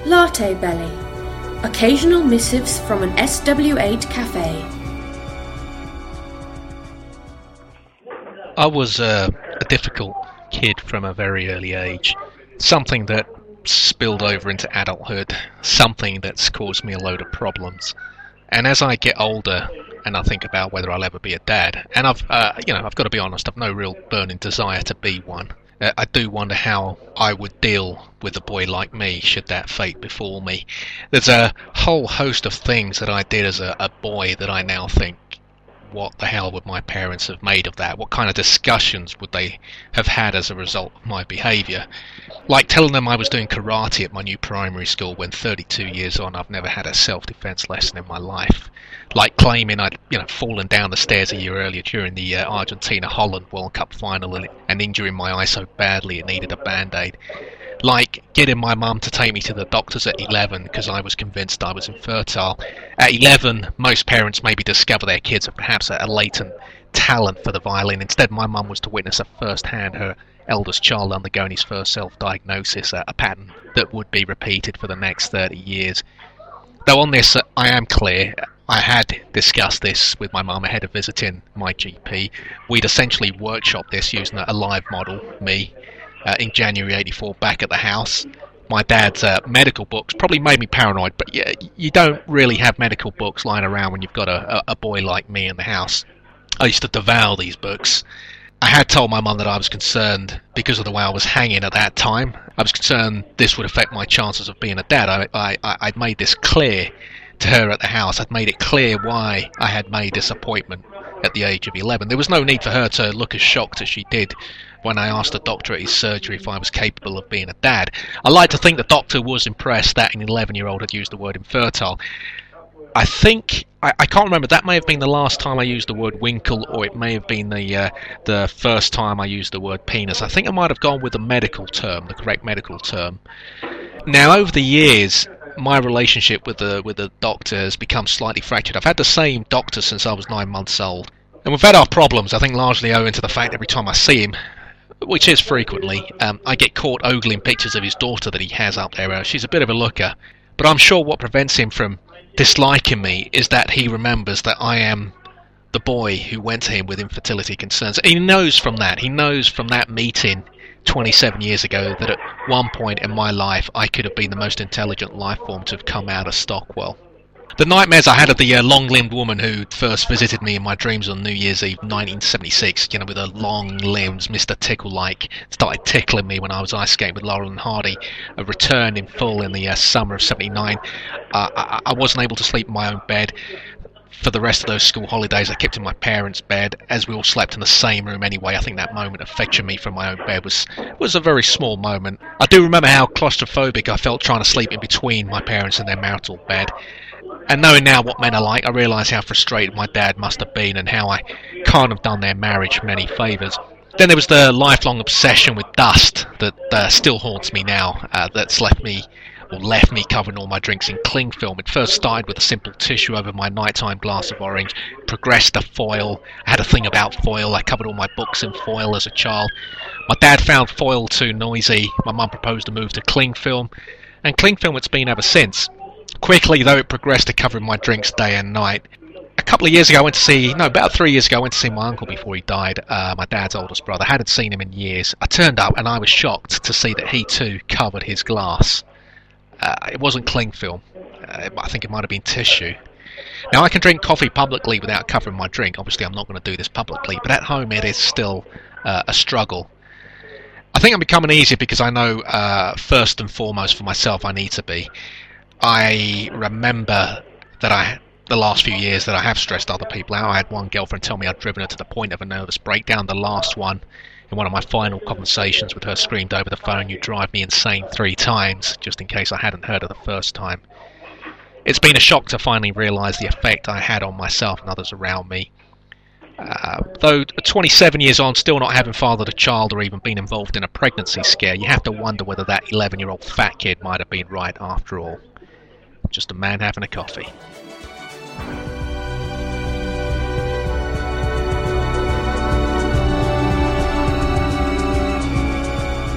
Latte Belly. Occasional missives from an SW8 cafe. I was a difficult kid from a very early age. Something that spilled over into adulthood. Something that's caused me a load of problems. And as I get older and I think about whether I'll ever be a dad, and I've got to be honest, I've no real burning desire to be one. I do wonder how I would deal with a boy like me should that fate befall me. There's a whole host of things that I did as a boy that I now think, what the hell would my parents have made of that? What kind of discussions would they have had as a result of my behaviour? Like telling them I was doing karate at my new primary school when 32 years on I've never had a self-defence lesson in my life. Like claiming I'd fallen down the stairs a year earlier during the Argentina-Holland World Cup final and injuring my eye so badly it needed a band-aid. Like getting my mum to take me to the doctors at 11 because I was convinced I was infertile. At 11, most parents maybe discover their kids have perhaps a latent talent for the violin. Instead, my mum was to witness firsthand her eldest child undergoing his first self-diagnosis, a pattern that would be repeated for the next 30 years. Though on this, I am clear, I had discussed this with my mum ahead of visiting my GP. We'd essentially workshopped this using a live model, me, in January '84 back at the house. My dad's medical books probably made me paranoid, but yeah, you don't really have medical books lying around when you've got a boy like me in the house. I used to devour these books. I had told my mum that I was concerned because of the way I was hanging at that time. I was concerned this would affect my chances of being a dad. I'd made this clear to her at the house. I'd made it clear why I had made this appointment at the age of 11. There was no need for her to look as shocked as she did when I asked the doctor at his surgery if I was capable of being a dad. I like to think the doctor was impressed that an 11-year-old had used the word infertile. I think, I can't remember, that may have been the last time I used the word winkle, or it may have been the first time I used the word penis. I think I might have gone with the medical term, the correct medical term. Now, over the years, my relationship with the doctor has become slightly fractured. I've had the same doctor since I was 9 months old. And we've had our problems, I think largely owing to the fact every time I see him, which is frequently, I get caught ogling pictures of his daughter that he has up there. She's a bit of a looker. But I'm sure what prevents him from disliking me is that he remembers that I am the boy who went to him with infertility concerns. He knows from that meeting 27 years ago that at one point in my life I could have been the most intelligent life form to have come out of Stockwell. The nightmares I had of the long-limbed woman who first visited me in my dreams on New Year's Eve 1976, with her long limbs, Mr. Tickle-like, started tickling me when I was ice skating with Laurel and Hardy, returned in full in the summer of '79. I wasn't able to sleep in my own bed. For the rest of those school holidays, I kept in my parents' bed, as we all slept in the same room anyway. I think that moment of fetching me from my own bed was a very small moment. I do remember how claustrophobic I felt trying to sleep in between my parents and their marital bed. And knowing now what men are like, I realise how frustrated my dad must have been and how I can't have done their marriage many favours. Then there was the lifelong obsession with dust that still haunts me now, that's left me covering all my drinks in cling film. It first started with a simple tissue over my nighttime glass of orange, progressed to foil. I had a thing about foil. I covered all my books in foil as a child. My dad found foil too noisy. My mum proposed to move to cling film, and cling film it's been ever since. Quickly, though, it progressed to covering my drinks day and night. About 3 years ago, I went to see my uncle before he died, my dad's oldest brother. I hadn't seen him in years. I turned up and I was shocked to see that he too covered his glass. It wasn't cling film. I think it might have been tissue. Now, I can drink coffee publicly without covering my drink. Obviously, I'm not going to do this publicly, but at home it is still a struggle. I think I'm becoming easier because I know, first and foremost for myself, I need to be. I remember that the last few years that I have stressed other people out. I had one girlfriend tell me I'd driven her to the point of a nervous breakdown. The last one, in one of my final conversations with her, screamed over the phone, "You drive me insane," 3 times, just in case I hadn't heard her the first time. It's been a shock to finally realise the effect I had on myself and others around me. Though 27 years on, still not having fathered a child or even been involved in a pregnancy scare, you have to wonder whether that 11-year-old fat kid might have been right after all. Just a man having a coffee.